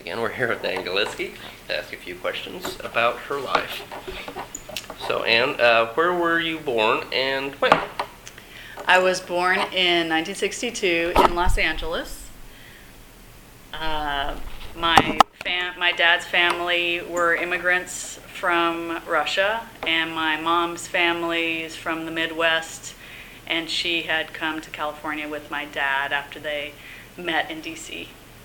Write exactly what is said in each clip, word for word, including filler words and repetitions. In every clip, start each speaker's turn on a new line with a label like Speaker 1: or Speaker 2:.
Speaker 1: again, we're here with Ann Galiski to ask a few questions about her life. So, Ann, uh, where were you born and when?
Speaker 2: I was born in nineteen sixty-two in Los Angeles. Uh, my fam- my dad's family were immigrants from Russia, and my mom's family is from the Midwest, and she had come to California with my dad after they met in D C.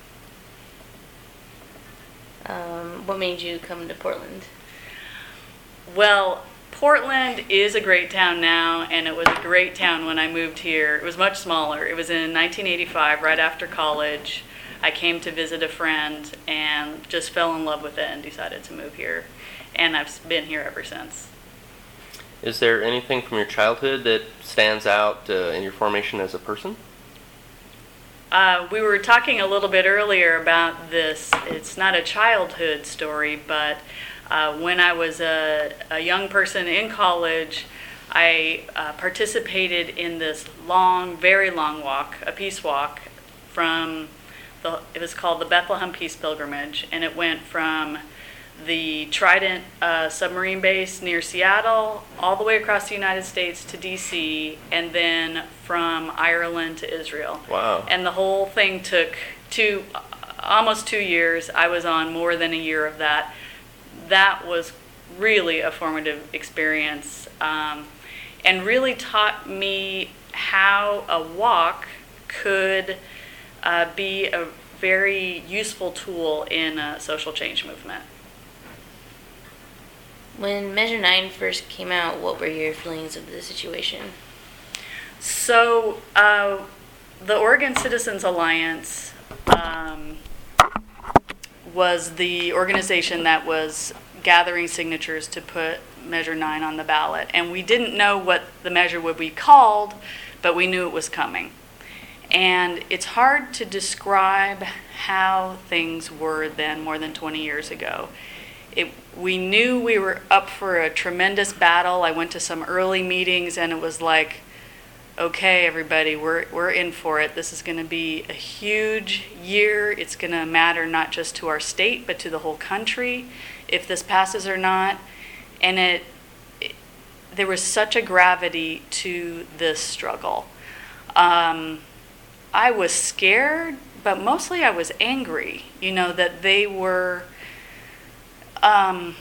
Speaker 3: Um, what made you come to Portland?
Speaker 2: Well, Portland is a great town now, and it was a great town when I moved here. It was much smaller. It was in nineteen eighty-five, right after college. I came to visit a friend and just fell in love with it and decided to move here. And I've been here ever since.
Speaker 1: Is there anything from your childhood that stands out uh, in your formation as a person?
Speaker 2: Uh, we were talking a little bit earlier about this. It's not a childhood story, but uh, when I was a, a young person in college, I uh, participated in this long, very long walk, a peace walk from the, it was called the Bethlehem Peace Pilgrimage, and it went from the Trident uh, submarine base near Seattle all the way across the United States to D C, and then from Ireland to Israel.
Speaker 1: Wow.
Speaker 2: And the whole thing took two, almost two years. I was on more than a year of that. That was really a formative experience, um, and really taught me how a walk could uh, be a very useful tool in a social change movement.
Speaker 3: When Measure nine first came out, what were your feelings of the situation?
Speaker 2: So, uh, the Oregon Citizens Alliance um, was the organization that was gathering signatures to put Measure nine on the ballot. And we didn't know what the measure would be called, but we knew it was coming. And it's hard to describe how things were then, more than twenty years ago. It, we knew we were up for a tremendous battle. I went to some early meetings, and it was like, okay, everybody, we're we're in for it. This is going to be a huge year. It's going to matter not just to our state, but to the whole country, if this passes or not. And it, it there was such a gravity to this struggle. Um, I was scared, but mostly I was angry, you know, that they were um,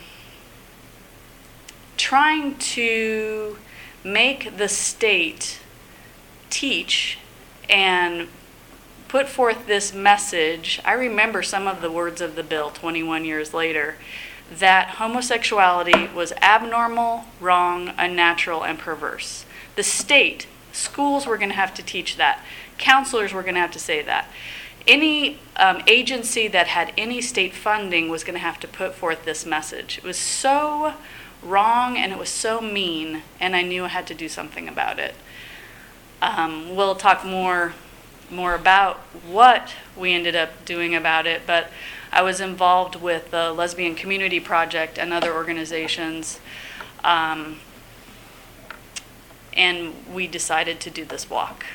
Speaker 2: trying to make the state teach and put forth this message. I remember some of the words of the bill twenty-one years later, that homosexuality was abnormal, wrong, unnatural, and perverse. The state, schools were going to have to teach that. Counselors were going to have to say that. Any um, agency that had any state funding was going to have to put forth this message. It was so wrong and it was so mean, and I knew I had to do something about it. Um, we'll talk more more about what we ended up doing about it, but I was involved with the Lesbian Community Project and other organizations, um, and we decided to do this walk.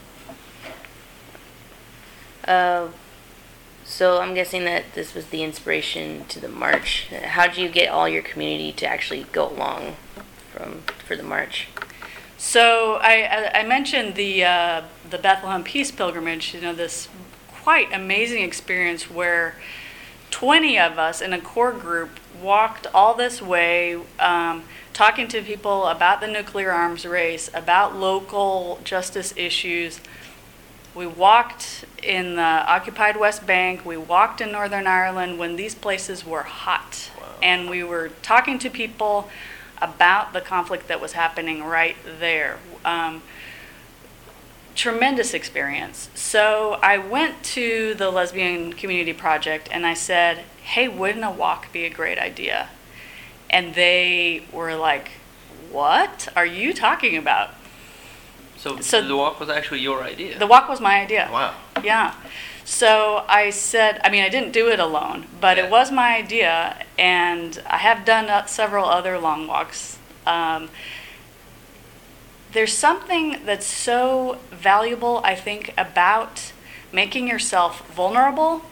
Speaker 3: Uh, so I'm guessing that this was the inspiration to the march. How did you get all your community to actually go along from for the march?
Speaker 2: So I, I mentioned the uh, the Bethlehem Peace Pilgrimage, you know, this quite amazing experience where twenty of us in a core group walked all this way, um, talking to people about the nuclear arms race, about local justice issues. We walked in the occupied West Bank, we walked in Northern Ireland when these places were hot. Wow. And we were talking to people about the conflict that was happening right there. Um, tremendous experience. So I went to the Lesbian Community Project and I said, hey, wouldn't a walk be a great idea? And they were like, what are you talking about?
Speaker 1: So,
Speaker 2: So
Speaker 1: the walk was actually your idea?
Speaker 2: The walk was my idea.
Speaker 1: Wow.
Speaker 2: Yeah. So I said, I mean, I didn't do it alone, but
Speaker 1: Yeah.
Speaker 2: it was my idea, and I have done uh, several other long walks. Um, there's something that's so valuable, I think, about making yourself vulnerable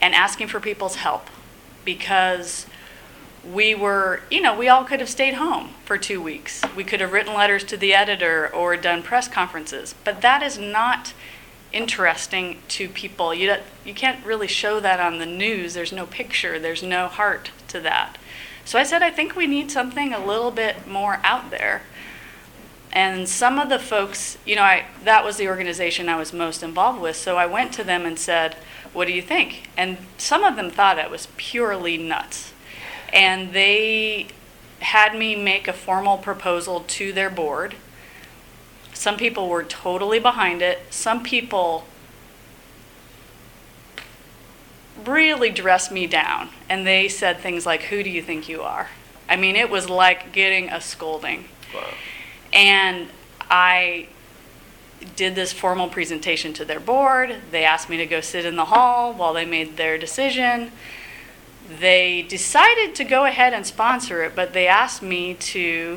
Speaker 2: and asking for people's help, because we were, you know, we all could have stayed home for two weeks. We could have written letters to the editor or done press conferences, but that is not interesting to people. You, you can't really show that on the news. There's no picture, there's no heart to that. So I said, I think we need something a little bit more out there. And some of the folks, you know, I, that was the organization I was most involved with, so I went to them and said, what do you think? And some of them thought it was purely nuts. And they had me make a formal proposal to their board. Some people were totally behind it. Some people really dressed me down. And they said things like, who do you think you are? I mean, it was like getting a scolding.
Speaker 1: Wow.
Speaker 2: And I did this formal presentation to their board. They asked me to go sit in the hall while they made their decision. They decided to go ahead and sponsor it, but they asked me to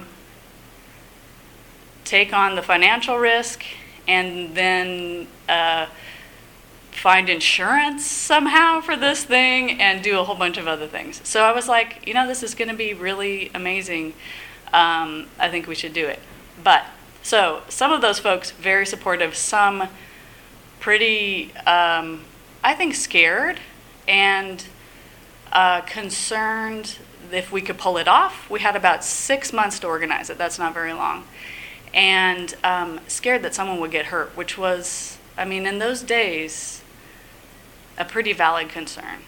Speaker 2: take on the financial risk and then uh, find insurance somehow for this thing and do a whole bunch of other things. So I was like, you know, this is going to be really amazing. Um, I think we should do it. But, so some of those folks, very supportive, some pretty, um, I think, scared and uh, concerned if we could pull it off. We had about six months to organize it. That's not very long. And um, scared that someone would get hurt, which was, I mean, in those days, a pretty valid concern.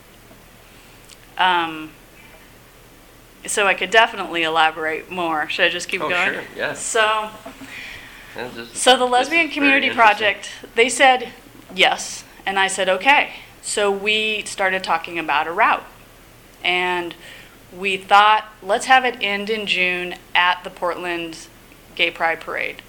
Speaker 2: Um, so I could definitely elaborate more. Should I just keep
Speaker 1: Oh,
Speaker 2: going?
Speaker 1: sure, yeah.
Speaker 2: So,
Speaker 1: Yeah, this-
Speaker 2: so the
Speaker 1: this
Speaker 2: Lesbian
Speaker 1: is
Speaker 2: Community
Speaker 1: very interesting.
Speaker 2: Project, they said yes, and I said okay. So we started talking about a route, and we thought, let's have it end in June at the Portland Gay Pride Parade.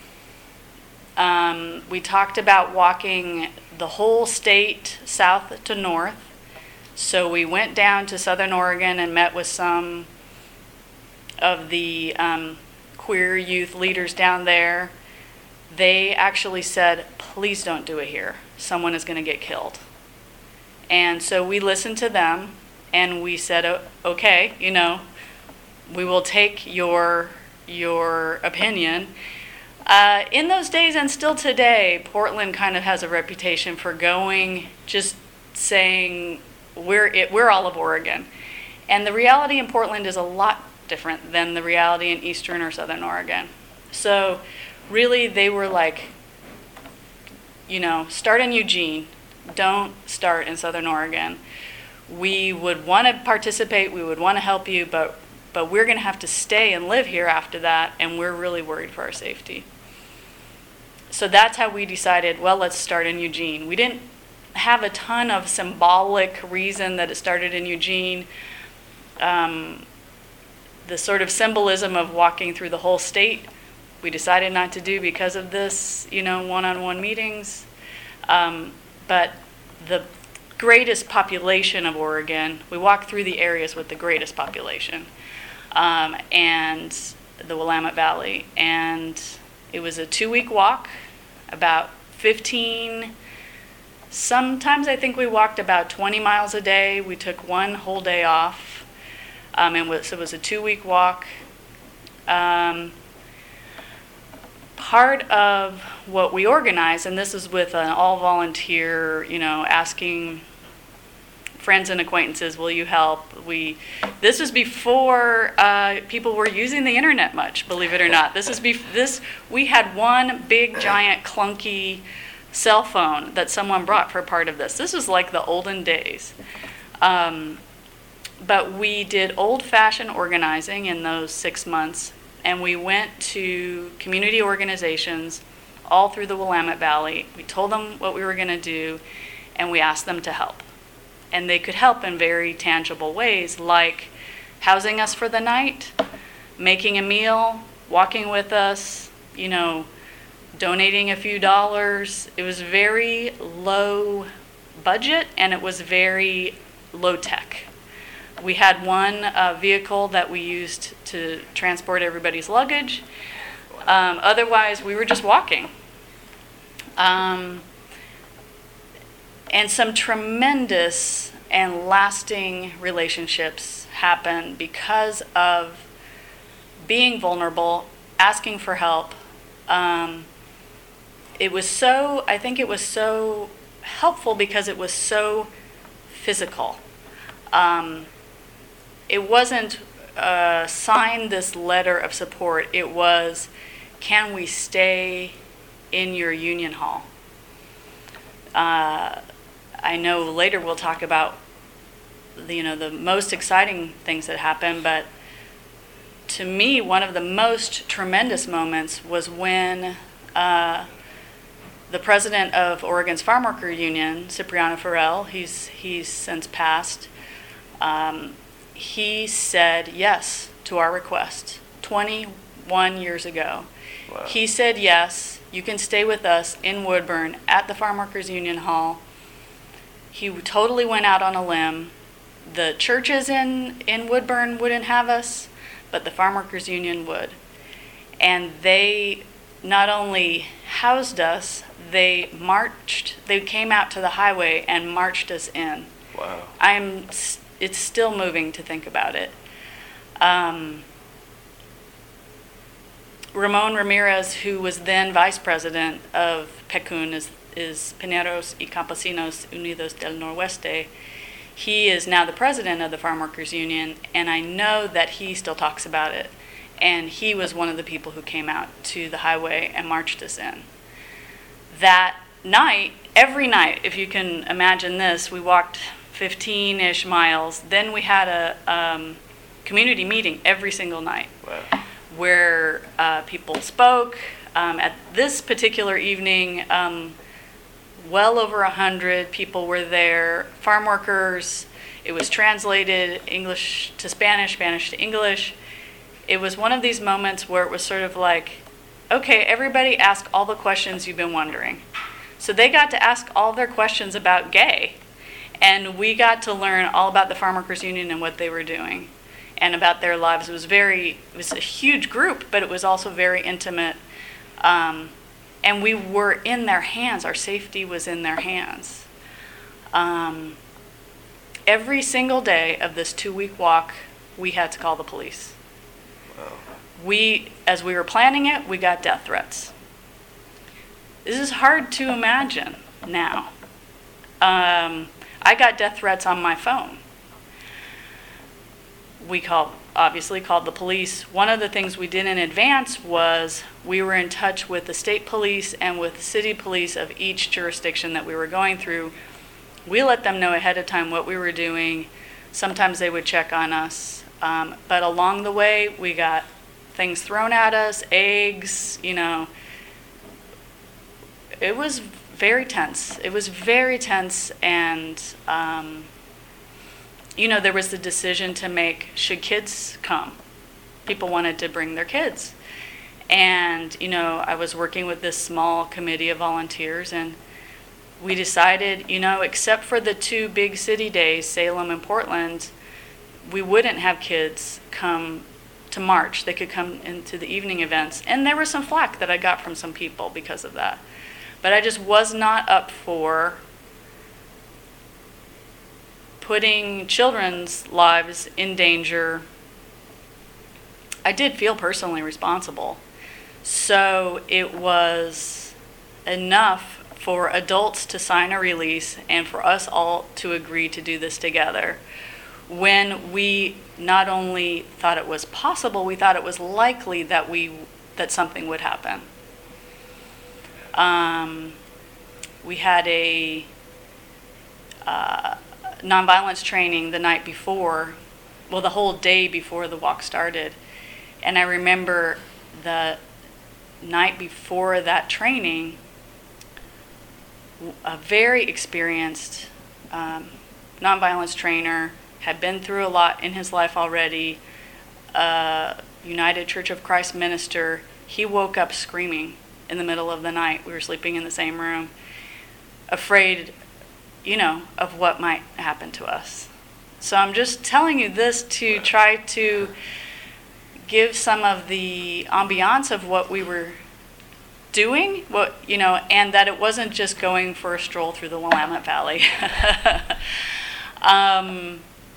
Speaker 2: Um, we talked about walking the whole state south to north. So we went down to Southern Oregon and met with some of the um, queer youth leaders down there. They actually said, please don't do it here. Someone is going to get killed. And so we listened to them and we said, "O- okay, you know, we will take your, your opinion. Uh, in those days and still today, Portland kind of has a reputation for going, just saying, we're it, we're all of Oregon. And the reality in Portland is a lot different than the reality in Eastern or Southern Oregon. So really they were like, you know, start in Eugene, don't start in Southern Oregon. We would want to participate, we would want to help you, but but we're going to have to stay and live here after that, and we're really worried for our safety. So that's how we decided, well, let's start in Eugene. We didn't have a ton of symbolic reason that it started in Eugene. Um, the sort of symbolism of walking through the whole state, we decided not to do because of this, you know, one-on-one meetings. Um, but the greatest population of Oregon, we walked through the areas with the greatest population, um, and the Willamette Valley. And it was a two-week walk, about fifteen. Sometimes I think we walked about twenty miles a day. We took one whole day off, um, and was, it was a two-week walk. Um, part of what we organized, and this is with an all-volunteer, you know, asking friends and acquaintances, will you help? We, this was before uh, people were using the internet much, believe it or not. This is bef- this. We had one big, giant, clunky cell phone that someone brought for part of this. This was like the olden days. Um, but we did old-fashioned organizing in those six months, and we went to community organizations all through the Willamette Valley. We told them what we were going to do, and we asked them to help. And they could help in very tangible ways, like housing us for the night, making a meal, walking with us, you know, donating a few dollars. It was very low budget, and it was very low tech. We had one uh, vehicle that we used to transport everybody's luggage. Um, otherwise, we were just walking. Um, And some tremendous and lasting relationships happen because of being vulnerable, asking for help. Um, it was so, I think it was so helpful because it was so physical. Um, it wasn't uh, sign this letter of support. It was, can we stay in your union hall? Uh, I know later we'll talk about the, you know, the most exciting things that happened, but to me, one of the most tremendous moments was when uh, the president of Oregon's Farm Worker Union, Cipriano Farrell, he's he's since passed, um, he said yes to our request twenty-one years ago.
Speaker 1: Wow.
Speaker 2: He said yes, you can stay with us in Woodburn at the Farm Workers Union Hall. He totally went out on a limb. The churches in, in Woodburn wouldn't have us, but the Farm Workers Union would. And they not only housed us, they marched, they came out to the highway and marched us in.
Speaker 1: Wow.
Speaker 2: I'm, it's still moving to think about it. Um, Ramon Ramirez, who was then vice president of PECUN, is, is Pineros y Campesinos Unidos del Noroeste. He is now the president of the Farm Workers Union, and I know that he still talks about it. And he was one of the people who came out to the highway and marched us in. That night, every night, if you can imagine this, we walked fifteen-ish miles. Then we had a um, community meeting every single night.
Speaker 1: Wow.
Speaker 2: Where uh, people spoke. Um, at this particular evening, um, well over a hundred people were there, farm workers. It was translated English to Spanish, Spanish to English. It was one of these moments where it was sort of like, okay, everybody ask all the questions you've been wondering. So they got to ask all their questions about gay, and we got to learn all about the Farm Workers Union and what they were doing, and about their lives. It was very, it was a huge group, but it was also very intimate. Um, and we were in their hands. Our safety was in their hands. Um, every single day of this two-week walk, we had to call the police.
Speaker 1: Wow.
Speaker 2: We, as we were planning it, we got death threats. This is hard to imagine now. Um, I got death threats on my phone. We called, obviously called the police. One of the things we did in advance was we were in touch with the state police and with the city police of each jurisdiction that we were going through. We let them know ahead of time what we were doing. Sometimes they would check on us. Um, but along the way, we got things thrown at us, eggs, you know. It was very tense. It was very tense, and um, you know, there was the decision to make, should kids come? People wanted to bring their kids. And, you know, I was working with this small committee of volunteers, and we decided, you know, except for the two big city days, Salem and Portland, we wouldn't have kids come to march. They could come into the evening events. And there was some flack that I got from some people because of that. But I just was not up for putting children's lives in danger. I did feel personally responsible. So it was enough for adults to sign a release and for us all to agree to do this together. When we not only thought it was possible, we thought it was likely that we that something would happen. Um, we had a uh, nonviolence training the night before, well, the whole day before the walk started. And I remember the night before that training, a very experienced um, nonviolence trainer, had been through a lot in his life already, a United Church of Christ minister. He woke up screaming in the middle of the night. We were sleeping in the same room, afraid, you know, of what might happen to us. So I'm just telling you this to try to give some of the ambiance of what we were doing, what, you know, and that it wasn't just going for a stroll through the Willamette Valley. um,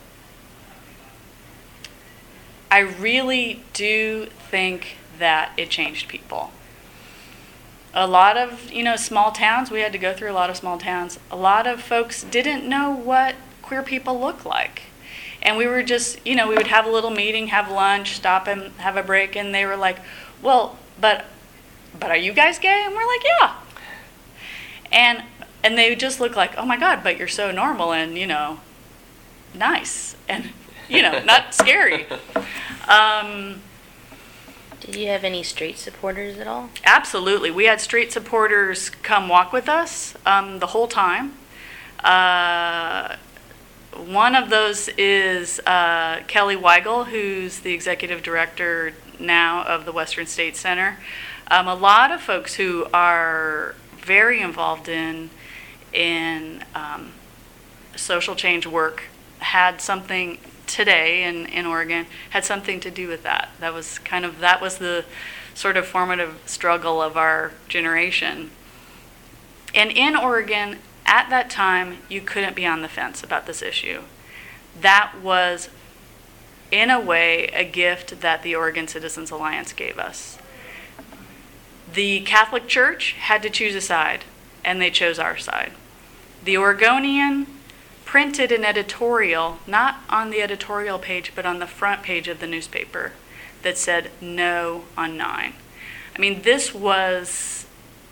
Speaker 2: I really do think that it changed people. A lot of, you know, small towns, we had to go through a lot of small towns. A lot of folks didn't know what queer people look like. And we were just, you know, we would have a little meeting, have lunch, stop and have a break, and they were like, well, but, but are you guys gay? And we're like, yeah. And, and they just look like, oh my God, but you're so normal and, you know, nice and, you know, not scary. Um,
Speaker 3: Did you have any straight supporters at all?
Speaker 2: Absolutely. We had straight supporters come walk with us um, the whole time. Uh, one of those is uh, Kelly Weigel, who's the executive director now of the Western State Center. Um, a lot of folks who are very involved in, in um, social change work had something today in, in Oregon, had something to do with that. That was kind of, that was the sort of formative struggle of our generation. And in Oregon, at that time, you couldn't be on the fence about this issue. That was, in a way, a gift that the Oregon Citizens Alliance gave us. The Catholic Church had to choose a side, and they chose our side. The Oregonian printed an editorial, not on the editorial page, but on the front page of the newspaper, that said no on nine. I mean, this was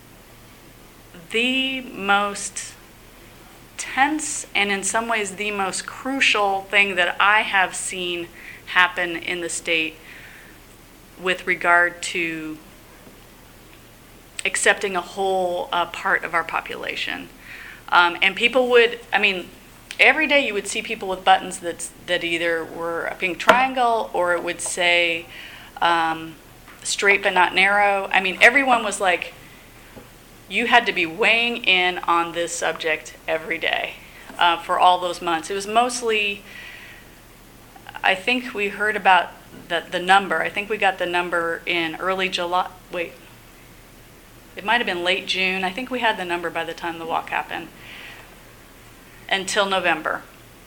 Speaker 2: the most tense and in some ways the most crucial thing that I have seen happen in the state with regard to accepting a whole uh, part of our population. Um, and people would, I mean, every day you would see people with buttons that that either were a pink triangle or it would say um, straight but not narrow. I mean, everyone was like, you had to be weighing in on this subject every day uh, for all those months. It was mostly, I think we heard about the, the number. I think we got the number in early July. Wait, it might have been late June. I think we had the number by the time the walk happened. Until November.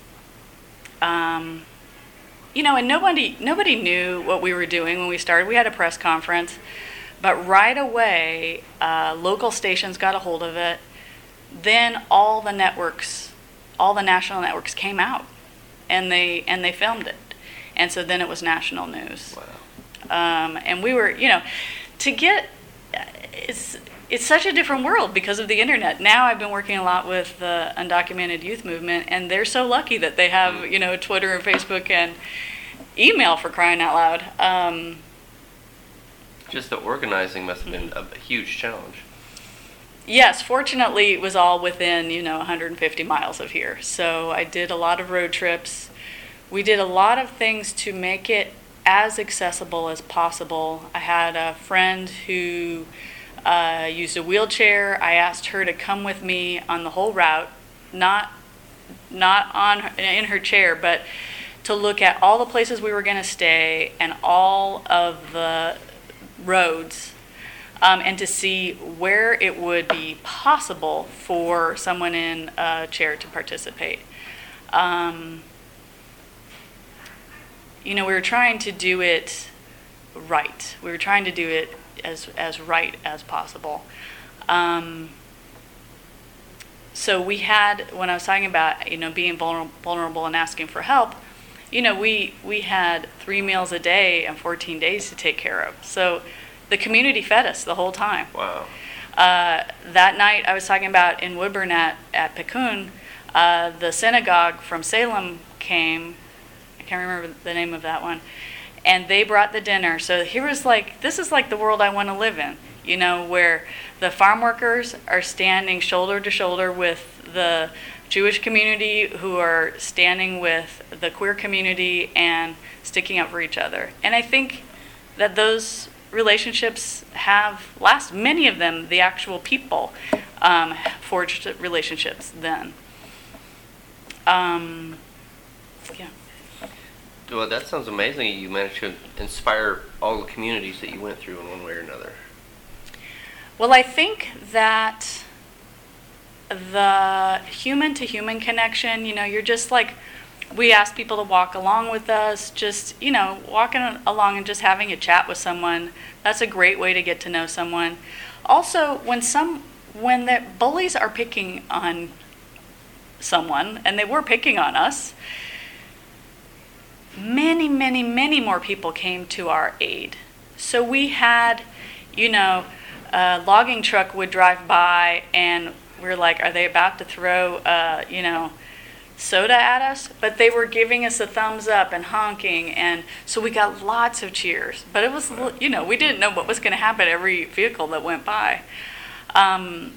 Speaker 2: Um, you know, and nobody nobody knew what we were doing when we started. We had a press conference, but right away, uh, local stations got a hold of it. Then all the networks, all the national networks came out, and they and they filmed it, and so then it was national news.
Speaker 1: Wow.
Speaker 2: Um, and we were, you know, to get it's. It's such a different world because of the internet. Now I've been working a lot with the undocumented youth movement, and they're so lucky that they have, you know, Twitter and Facebook and email, for crying out loud. Um,
Speaker 1: Just the organizing must have been a, a huge challenge.
Speaker 2: yes, fortunately it was all within, you know, one hundred fifty miles of here. So I did a lot of road trips. We did a lot of things to make it as accessible as possible. I had a friend who Uh, used a wheelchair. I asked her to come with me on the whole route, not not on her, in her chair, but to look at all the places we were going to stay and all of the roads, um, and to see where it would be possible for someone in a chair to participate. Um, you know, we were trying to do it right. We were trying to do it as as right as possible. Um, so we had, when I was talking about, you know, being vulnerable, vulnerable and asking for help, you know, we we had three meals a day and fourteen days to take care of. So the community fed us the whole time.
Speaker 1: Wow.
Speaker 2: Uh, that night I was talking about in Woodburn at, at Piccoon, uh, the synagogue from Salem came. I can't remember the name of that one. And they brought the dinner. So here was like, this is like the world I want to live in, you know, where the farm workers are standing shoulder to shoulder with the Jewish community, who are standing with the queer community and sticking up for each other. And I think that those relationships have lasted. Many of them, the actual people, um, forged relationships then. Um, yeah.
Speaker 1: Well, that sounds amazing. You managed to inspire all the communities that you went through in one way or another.
Speaker 2: Well, I think that the human-to-human connection, you know, you're just like, we ask people to walk along with us, just, you know, walking along and just having a chat with someone. That's a great way to get to know someone. Also, when some, when the bullies are picking on someone, and they were picking on us, many, many, many more people came to our aid. So we had, you know, a logging truck would drive by, and we're like, are they about to throw, uh, you know, soda at us? But they were giving us a thumbs up and honking, and so we got lots of cheers. But it was, you know, we didn't know what was going to happen every vehicle that went by. Um,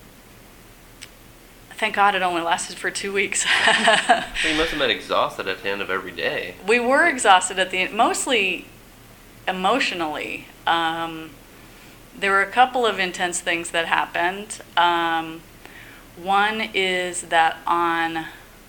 Speaker 2: thank God it only lasted for two weeks.
Speaker 1: So you must have been exhausted at the end of every day.
Speaker 2: We were exhausted at the end, mostly emotionally. Um, there were a couple of intense things that happened. Um, one is that on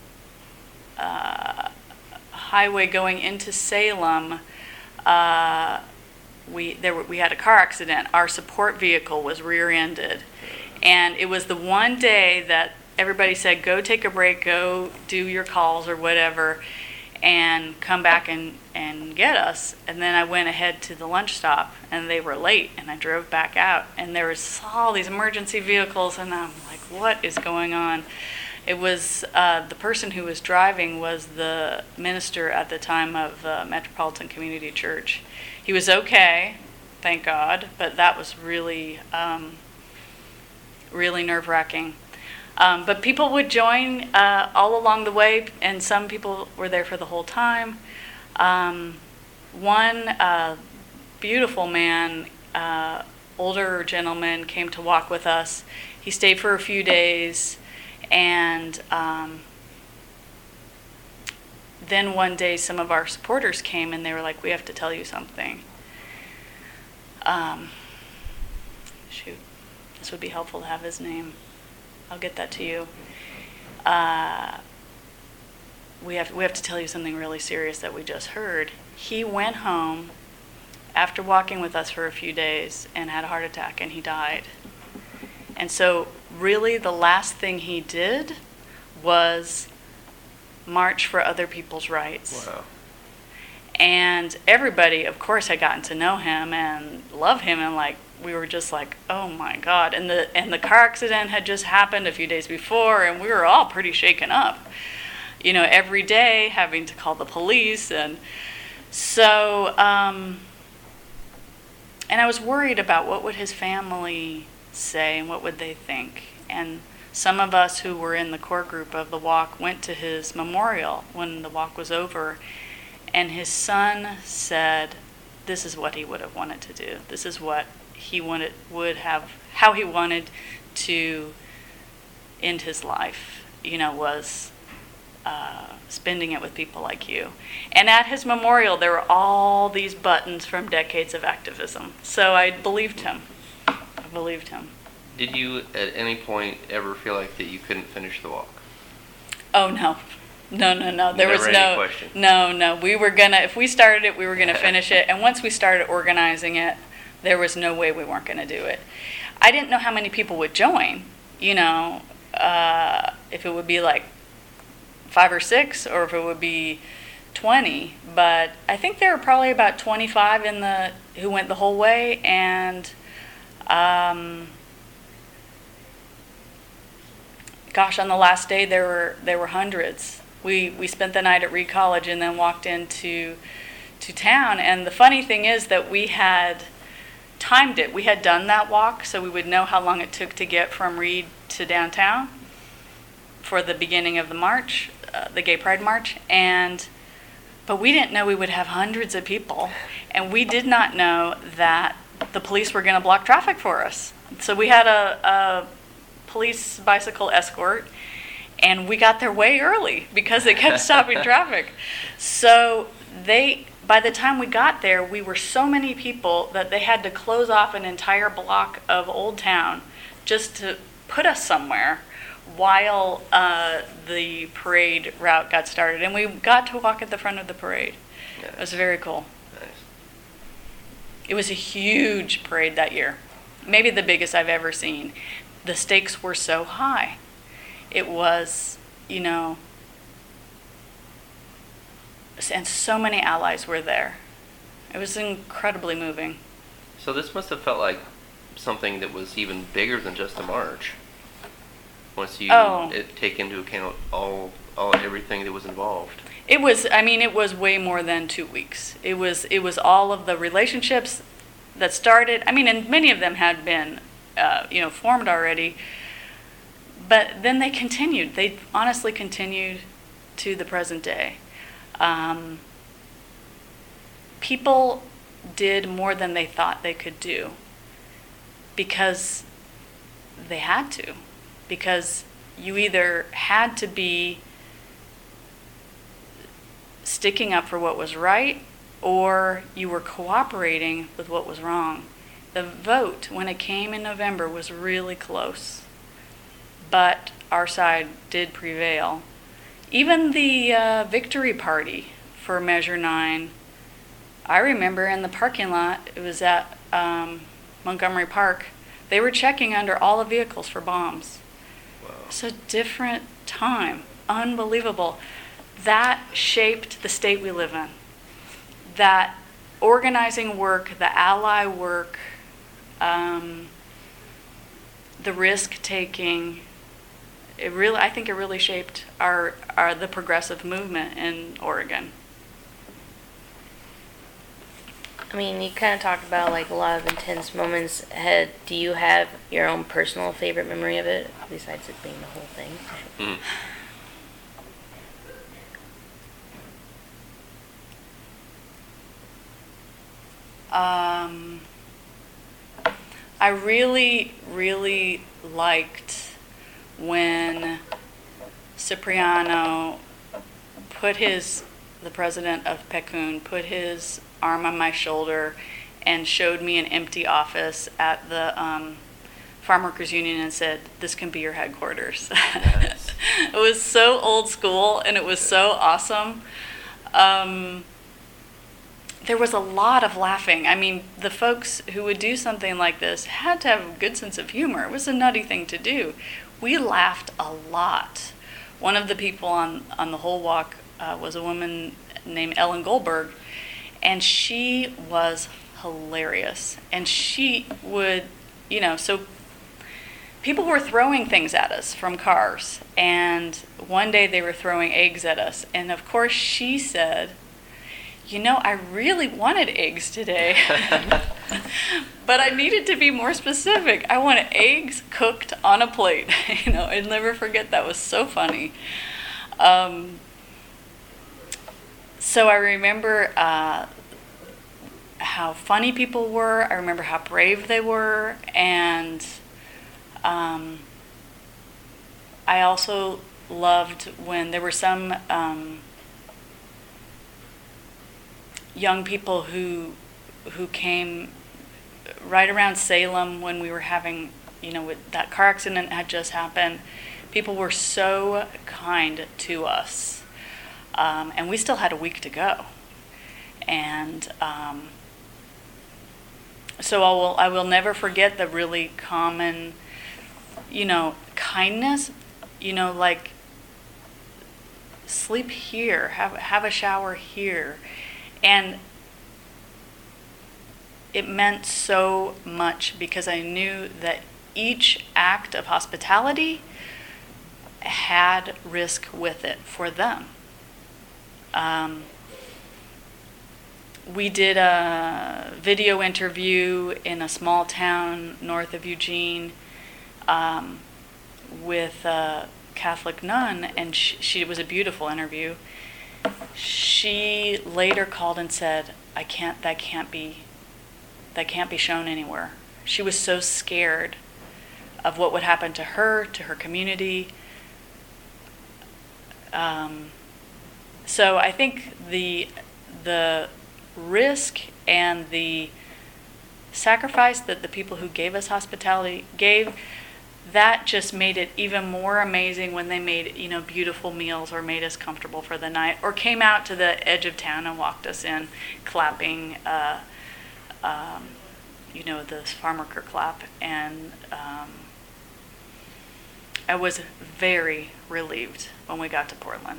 Speaker 2: uh, highway going into Salem, uh, we there were, we had a car accident. Our support vehicle was rear-ended, and it was the one day that everybody said, go take a break, go do your calls or whatever, and come back and, and get us. And then I went ahead to the lunch stop, and they were late, and I drove back out, and there was all these emergency vehicles, and I'm like, what is going on? It was, uh, the person who was driving was the minister at the time of uh, Metropolitan Community Church. He was okay, thank God, but that was really, um, really nerve-wracking. Um, but people would join uh, all along the way, and some people were there for the whole time. Um, one uh, beautiful man, uh, older gentleman, came to walk with us. He stayed for a few days, and um, then one day some of our supporters came, and they were like, we have to tell you something. Um, shoot, this would be helpful to have his name. I'll get that to you. Uh, we have we have to tell you something really serious that we just heard. He went home after walking with us for a few days and had a heart attack, and he died. And so really the last thing he did was march for other people's rights.
Speaker 1: Wow.
Speaker 2: And everybody, of course, had gotten to know him and love him, and like, we were just like, oh my God. And the and the car accident had just happened a few days before, and we were all pretty shaken up. You know, every day having to call the police. And so, um, and I was worried about what would his family say and what would they think. And some of us who were in the core group of the walk went to his memorial when the walk was over, and his son said, this is what he would have wanted to do. This is what he wanted, would have, how he wanted to end his life, you know, was uh, spending it with people like you. And at his memorial, there were all these buttons from decades of activism. So I believed him. I believed him.
Speaker 1: Did you at any point ever feel like that you couldn't finish the walk?
Speaker 2: Oh, no. No, no, no. There
Speaker 1: Never
Speaker 2: was
Speaker 1: any
Speaker 2: no
Speaker 1: question.
Speaker 2: No, no. We were gonna, if we started it, we were gonna finish it. And once we started organizing it, there was no way we weren't gonna do it. I didn't know how many people would join, you know, uh, if it would be like five or six, or if it would be twenty. But I think there were probably about twenty-five in the who went the whole way, and um, gosh, on the last day there were there were hundreds. We we spent the night at Reed College and then walked into to town. And the funny thing is that we had timed it. We had done that walk, so we would know how long it took to get from Reed to downtown for the beginning of the march, uh, the Gay Pride March. And but we didn't know we would have hundreds of people, and we did not know that the police were going to block traffic for us. So we had a, a police bicycle escort, and we got there way early because they kept stopping traffic. So they, by the time we got there, we were so many people that they had to close off an entire block of Old Town just to put us somewhere while uh, the parade route got started. And we got to walk at the front of the parade.
Speaker 1: Yes.
Speaker 2: It was very cool.
Speaker 1: Nice.
Speaker 2: It was a huge parade that year. maybe the biggest I've ever seen. The stakes were so high. It was, you know, and so many allies were there. It was incredibly moving.
Speaker 1: So this must have felt like something that was even bigger than just a march. Once you
Speaker 2: Oh.
Speaker 1: it, take into account all, all everything that was involved.
Speaker 2: It was, I mean, it was way more than two weeks. It was, it was all of the relationships that started. I mean, and many of them had been, uh, you know, formed already. But then they continued. They honestly continued to the present day. Um, people did more than they thought they could do because they had to. Because you either had to be sticking up for what was right, or you were cooperating with what was wrong. The vote, when it came in November, was really close, but our side did prevail. Even the uh, victory party for Measure nine, I remember in the parking lot, it was at um, Montgomery Park, they were checking under all the vehicles for bombs.
Speaker 1: Wow.
Speaker 2: It's a different time, unbelievable. That shaped the state we live in. That organizing work, the ally work, um, the risk taking, it really, I think it really shaped our, our the progressive movement in Oregon.
Speaker 3: I mean, you kind of talked about like a lot of intense moments. Had, do you have your own personal favorite memory of it, besides it being the whole thing?
Speaker 1: Mm.
Speaker 2: Um, I really, really liked when Cipriano put his, the president of Pecun, put his arm on my shoulder and showed me an empty office at the um, Farm Workers Union and said, "This can be your headquarters."
Speaker 1: Yes.
Speaker 2: It was so old school and it was so awesome. Um, there was a lot of laughing. I mean, the folks who would do something like this had to have a good sense of humor. It was a nutty thing to do. We laughed a lot. One of the people on, on the whole walk uh, was a woman named Ellen Goldberg, and she was hilarious. And she would, you know, so people were throwing things at us from cars, and one day they were throwing eggs at us, and of course she said, "You know, I really wanted eggs today, but I needed to be more specific. I wanted eggs cooked on a plate." You know, I'll never forget that. Was so funny. Um, so I remember uh, how funny people were. I remember how brave they were, and um, I also loved when there were some um, young people who who came right around Salem when we were having, you know, with that car accident had just happened. People were so kind to us, um, and we still had a week to go. And um, so I will I will never forget the really common, you know, kindness, you know, like sleep here, have have a shower here. And it meant so much because I knew that each act of hospitality had risk with it for them. Um, we did a video interview in a small town north of Eugene um, with a Catholic nun, and she, she it was a beautiful interview. She later called and said, "I can't, that can't be, that can't be shown anywhere." She was so scared of what would happen to her, to her community. Um, so I think the, the risk and the sacrifice that the people who gave us hospitality gave, that just made it even more amazing when they made, you know, beautiful meals or made us comfortable for the night or came out to the edge of town and walked us in clapping. Uh, um, you know, this farm worker clap, and um, I was very relieved when we got to Portland.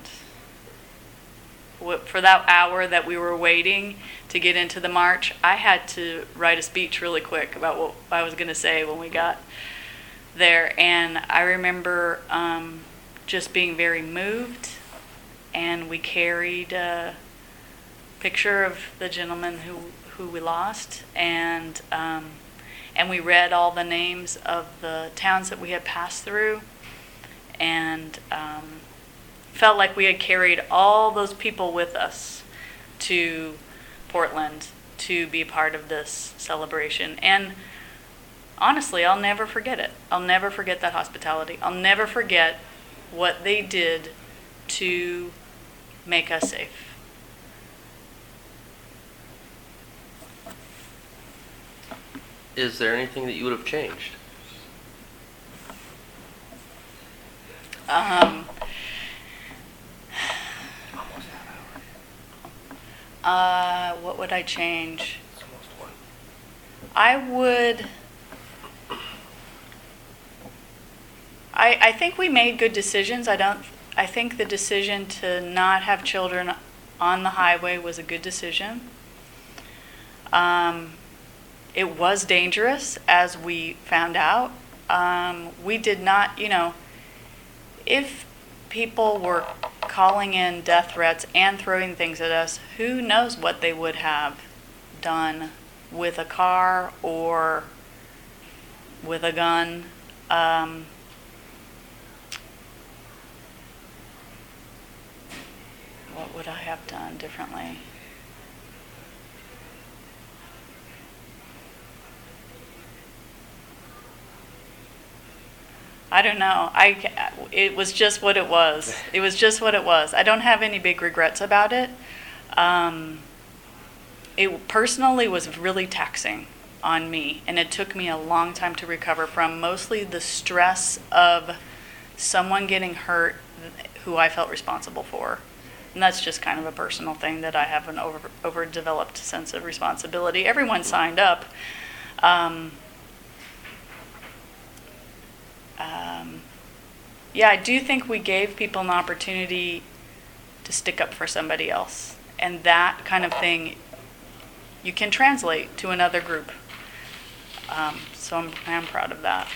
Speaker 2: For that hour that we were waiting to get into the march, I had to write a speech really quick about what I was going to say when we got there. And I remember um, just being very moved, and we carried a picture of the gentleman who, who we lost, and um, and we read all the names of the towns that we had passed through, and um, felt like we had carried all those people with us to Portland to be part of this celebration. And honestly, I'll never forget it. I'll never forget that hospitality. I'll never forget what they did to make us safe.
Speaker 1: Is there anything that you would have changed?
Speaker 2: Um, uh, what would I change?
Speaker 1: It's almost one.
Speaker 2: I would. I I think we made good decisions. I don't. I think the decision to not have children on the highway was a good decision. Um, it was dangerous, as we found out. Um, we did not, you know, if people were calling in death threats and throwing things at us, who knows what they would have done with a car or with a gun. Um, what would I have done differently? I don't know. I, it was just what it was. It was just what it was. I don't have any big regrets about it. Um, it personally was really taxing on me, and it took me a long time to recover from, mostly the stress of someone getting hurt who I felt responsible for. And that's just kind of a personal thing, that I have an over, overdeveloped sense of responsibility. Everyone signed up. Um, um, yeah, I do think we gave people an opportunity to stick up for somebody else. And that kind of thing you can translate to another group. Um, so I'm, I'm proud of that.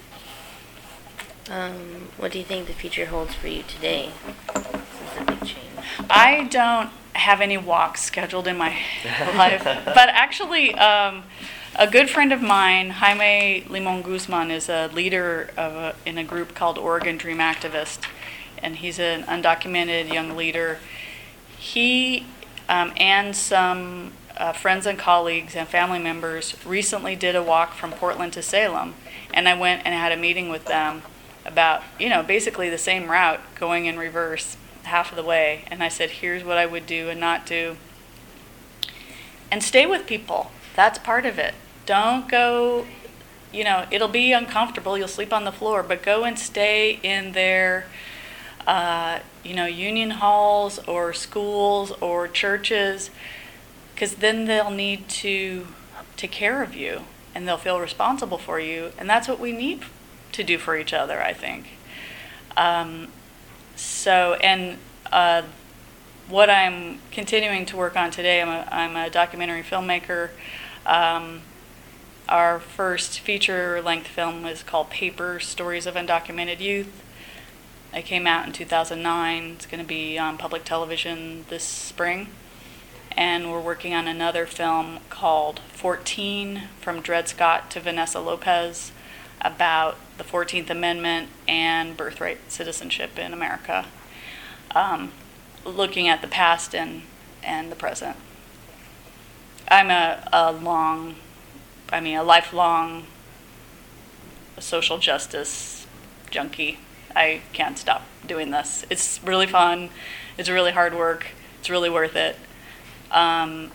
Speaker 3: Um, what do you think the future holds for you today? This is a big change.
Speaker 2: I don't have any walks scheduled in my life, but actually, um, a good friend of mine, Jaime Limon Guzman, is a leader of a, in a group called Oregon Dream Activist, and he's an undocumented young leader. He um, and some uh, friends and colleagues and family members recently did a walk from Portland to Salem, and I went and had a meeting with them about, you know, basically the same route, going in reverse half of the way. And I said, here's what I would do and not do. And stay with people. That's part of it. Don't go, you know, it'll be uncomfortable. You'll sleep on the floor, but go and stay in their, uh, you know, union halls or schools or churches, because then they'll need to take care of you and they'll feel responsible for you. And that's what we need to do for each other, I think. Um, so, and uh, what I'm continuing to work on today, I'm a, I'm a documentary filmmaker. Um, our first feature-length film is called Paper, Stories of Undocumented Youth. It came out in two thousand nine. It's going to be on public television this spring. And we're working on another film called fourteen, From Dred Scott to Vanessa Lopez, about the fourteenth Amendment and birthright citizenship in America, um, looking at the past and, and the present. I'm a, a long, I mean, a lifelong social justice junkie. I can't stop doing this. It's really fun. It's really hard work. It's really worth it. Um,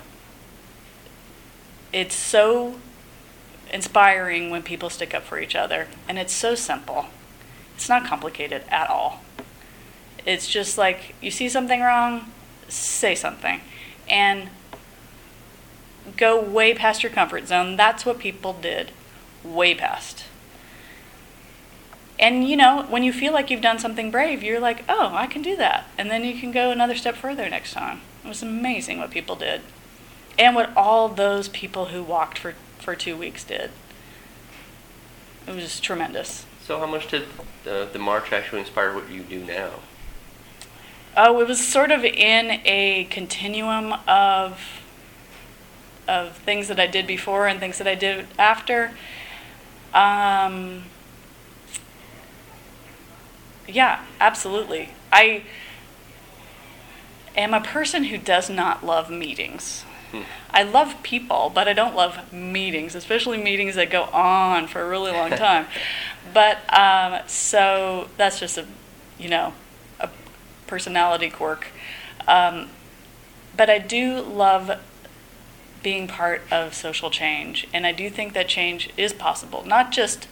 Speaker 2: it's so inspiring when people stick up for each other, and it's so simple. It's not complicated at all. It's just like, you see something wrong, say something. And go way past your comfort zone. That's what people did, way past. And, you know, when you feel like you've done something brave, you're like, oh, I can do that. And then you can go another step further next time. It was amazing what people did. And what all those people who walked for, for two weeks did. It was tremendous.
Speaker 1: So how much did uh, the march actually inspire what you do now?
Speaker 2: Oh, it was sort of in a continuum of of things that I did before and things that I did after. Um, yeah, absolutely. I am a person who does not love meetings. Hmm. I love people, but I don't love meetings, especially meetings that go on for a really long time. But um, so that's just a, you know, a personality quirk. Um, but I do love being part of social change, and I do think that change is possible. Not just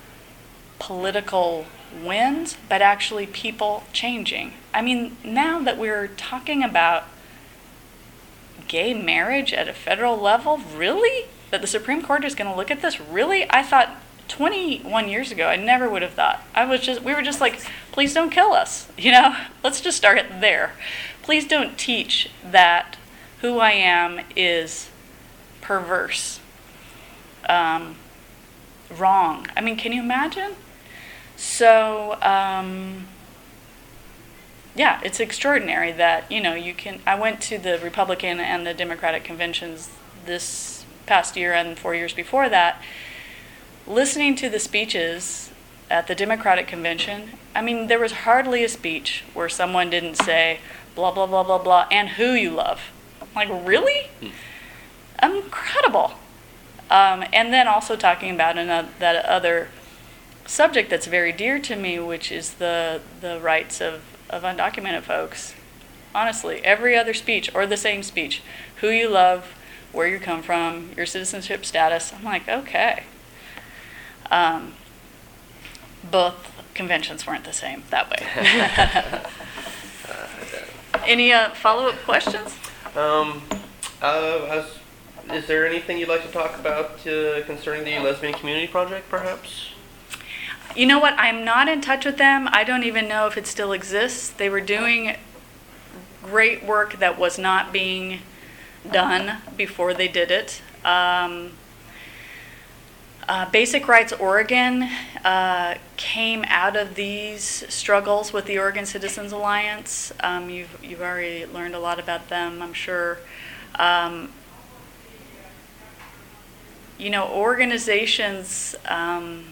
Speaker 2: political wins, but actually people changing. I mean, now that we're talking about gay marriage at a federal level, really? That the Supreme Court is going to look at this? Really? I thought twenty-one years ago, I never would have thought. I was just, we were just like, please don't kill us. You know, let's just start it there. Please don't teach that who I am is perverse, um, wrong. I mean, can you imagine? So, um, yeah, it's extraordinary that, you know, you can, I went to the Republican and the Democratic conventions this past year and four years before that, listening to the speeches at the Democratic convention. I mean, there was hardly a speech where someone didn't say blah, blah, blah, blah, blah, and who you love. I'm like, really? Hmm. Incredible. Um, and then also talking about another, that other subject that's very dear to me, which is the the rights of, of undocumented folks. Honestly, every other speech or the same speech, who you love, where you come from, your citizenship status. I'm like, okay. Um, both conventions weren't the same that way. Any uh, follow-up questions?
Speaker 1: Um, uh, I was, is there anything you'd like to talk about uh, concerning the Lesbian Community Project, perhaps?
Speaker 2: You know what? I'm not in touch with them. I don't even know if it still exists. They were doing great work that was not being done before they did it. Um, uh, Basic Rights Oregon uh, came out of these struggles with the Oregon Citizens Alliance. Um, you've you've already learned a lot about them, I'm sure. Um, you know, organizations um,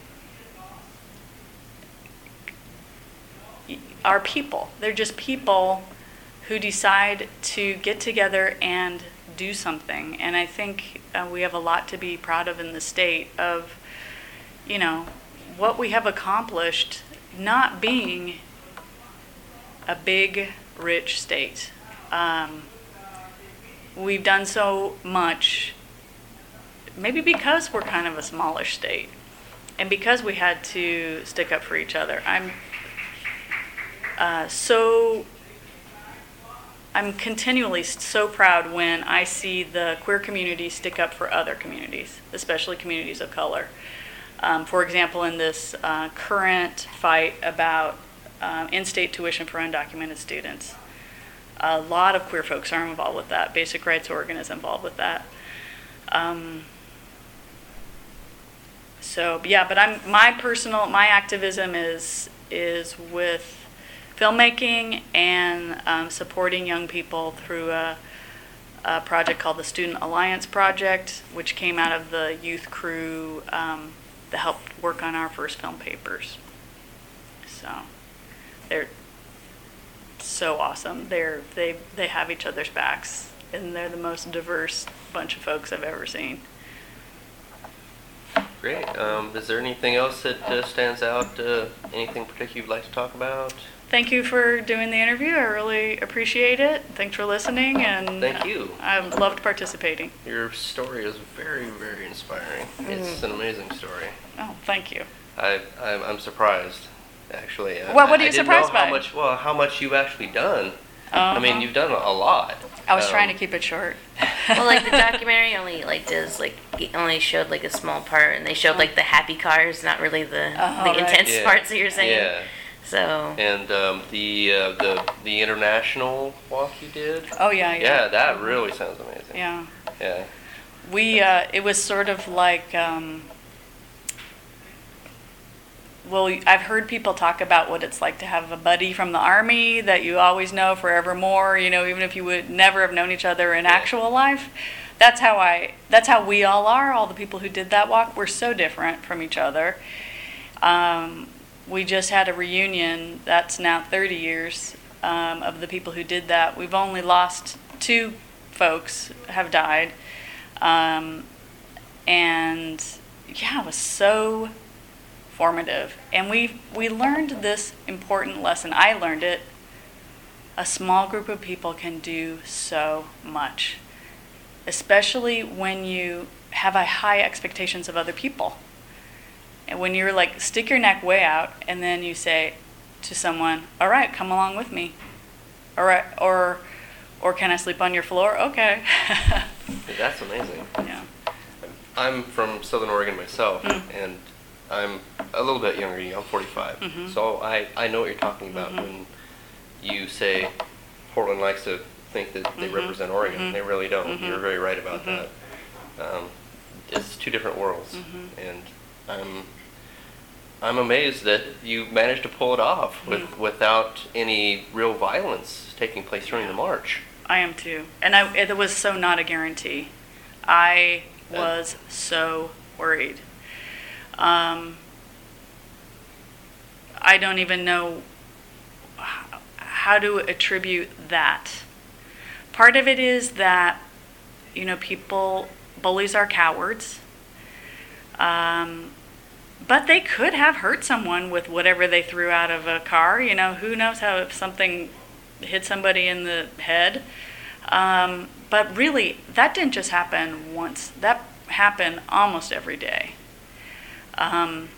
Speaker 2: are people. They're just people who decide to get together and do something. And I think uh, we have a lot to be proud of in the state of, you know, what we have accomplished not being a big, rich state. Um, we've done so much, maybe because we're kind of a smallish state and because we had to stick up for each other. I'm uh, so I'm continually so proud when I see the queer community stick up for other communities, especially communities of color. Um, for example, in this uh, current fight about uh, in-state tuition for undocumented students, a lot of queer folks are involved with that. Basic Rights Oregon is involved with that. Um, so yeah, but I'm my personal my activism is is with filmmaking and um, supporting young people through a, a project called the Student Alliance Project, which came out of the youth crew um, that helped work on our first film papers. So they're so awesome. They're they they have each other's backs, and they're the most diverse bunch of folks I've ever seen.
Speaker 1: Great. Um, is there anything else that uh, stands out? Uh, anything particular you'd like to talk about?
Speaker 2: Thank you for doing the interview. I really appreciate it. Thanks for listening, and
Speaker 1: thank you.
Speaker 2: I loved participating.
Speaker 1: Your story is very, very inspiring. Mm. It's an amazing story.
Speaker 2: Oh, thank you.
Speaker 1: I, I'm, I'm surprised, actually.
Speaker 2: Well, what are
Speaker 1: I,
Speaker 2: you
Speaker 1: I
Speaker 2: surprised
Speaker 1: didn't know
Speaker 2: by?
Speaker 1: How much, well, how much you've actually done.
Speaker 2: Uh-huh.
Speaker 1: I mean, you've done a lot.
Speaker 2: I was
Speaker 1: um,
Speaker 2: trying to keep it short.
Speaker 3: Well, like the documentary only like does like it only showed like a small part, and they showed like the happy cars, not really the
Speaker 2: Oh,
Speaker 3: the
Speaker 2: right.
Speaker 3: intense
Speaker 1: Yeah.
Speaker 3: parts that you're saying.
Speaker 1: Yeah.
Speaker 3: So
Speaker 1: And um, the uh, the the international walk you did.
Speaker 2: Oh, yeah, yeah.
Speaker 1: Yeah, that really sounds amazing.
Speaker 2: Yeah.
Speaker 1: Yeah.
Speaker 2: We, uh, it was sort of like, um, well, I've heard people talk about what it's like to have a buddy from the army that you always know forevermore, you know, even if you would never have known each other in
Speaker 1: Yeah.
Speaker 2: actual life. That's how I, that's how we all are, all the people who did that walk. We're so different from each other. Um, we just had a reunion, that's now thirty years, um, of the people who did that. We've only lost two folks have died. Um, and yeah, it was so formative. And we we learned this important lesson. I learned it. A small group of people can do so much, especially when you have a high expectations of other people. And when you're like, stick your neck way out, and then you say to someone, all right, come along with me. All right, or, or can I sleep on your floor? Okay.
Speaker 1: That's amazing.
Speaker 2: Yeah.
Speaker 1: I'm from Southern Oregon myself,
Speaker 2: Mm.
Speaker 1: and I'm a little bit younger than you. I'm forty-five.
Speaker 2: Mhm.
Speaker 1: So I, I know what you're talking about
Speaker 2: Mhm.
Speaker 1: when you say Portland likes to think that they
Speaker 2: Mhm.
Speaker 1: represent Oregon.
Speaker 2: Mhm.
Speaker 1: They really don't.
Speaker 2: Mhm.
Speaker 1: You're very right about
Speaker 2: Mhm.
Speaker 1: that. Um, it's two different worlds,
Speaker 2: Mhm.
Speaker 1: and I'm I'm amazed that you managed to pull it off with
Speaker 2: Mhm.
Speaker 1: without any real violence taking place during the march.
Speaker 2: I am too. And I, it was so not a guarantee. I was so worried. Um, I don't even know h- how to attribute that. Part of it is that, you know, people, bullies are cowards. Um, but they could have hurt someone with whatever they threw out of a car. You know, who knows how if something hit somebody in the head. Um, but really, that didn't just happen once. That happened almost every day. Um,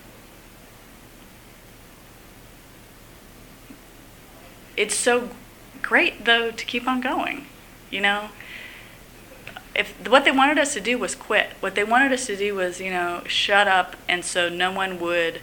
Speaker 2: it's so great, though, to keep on going, you know? If what they wanted us to do was quit, what they wanted us to do was, you know, shut up, and so no one would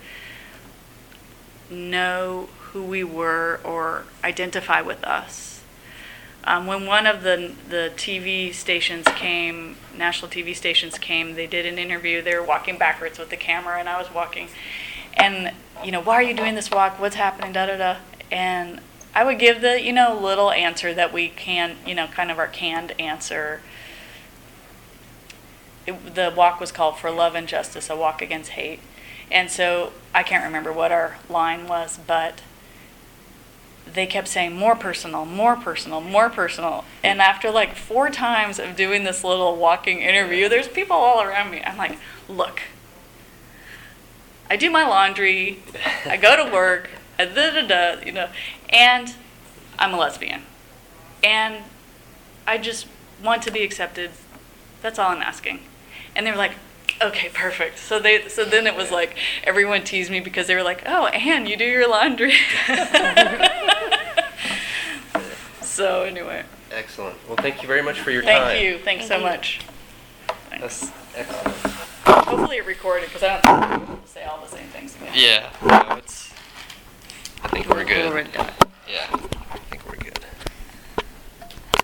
Speaker 2: know who we were or identify with us. Um, when one of the the T V stations came, national T V stations came, they did an interview. They were walking backwards with the camera, and I was walking. And, you know, why are you doing this walk? What's happening? Da da da. And I would give the, you know, little answer that we can, you know, kind of our canned answer. It, the walk was called For Love and Justice, a walk against hate. And so I can't remember what our line was, but they kept saying more personal, more personal, more personal. And after like four times of doing this little walking interview, there's people all around me. I'm like, look, I do my laundry, I go to work, da da da, you know, and I'm a lesbian. And I just want to be accepted. That's all I'm asking. And they were like, okay, perfect. So they, so then it was like everyone teased me because they were like, oh, Anne, you do your laundry. So anyway,
Speaker 1: Excellent. Well, thank you very much for your time.
Speaker 2: thank you. Thanks so
Speaker 3: Thank you.
Speaker 2: much. Thanks.
Speaker 1: That's excellent.
Speaker 2: Hopefully it recorded because I don't think I'm able to say all the same things again.
Speaker 1: Yeah. No, it's. I think we're good.
Speaker 3: We're done.
Speaker 1: Yeah.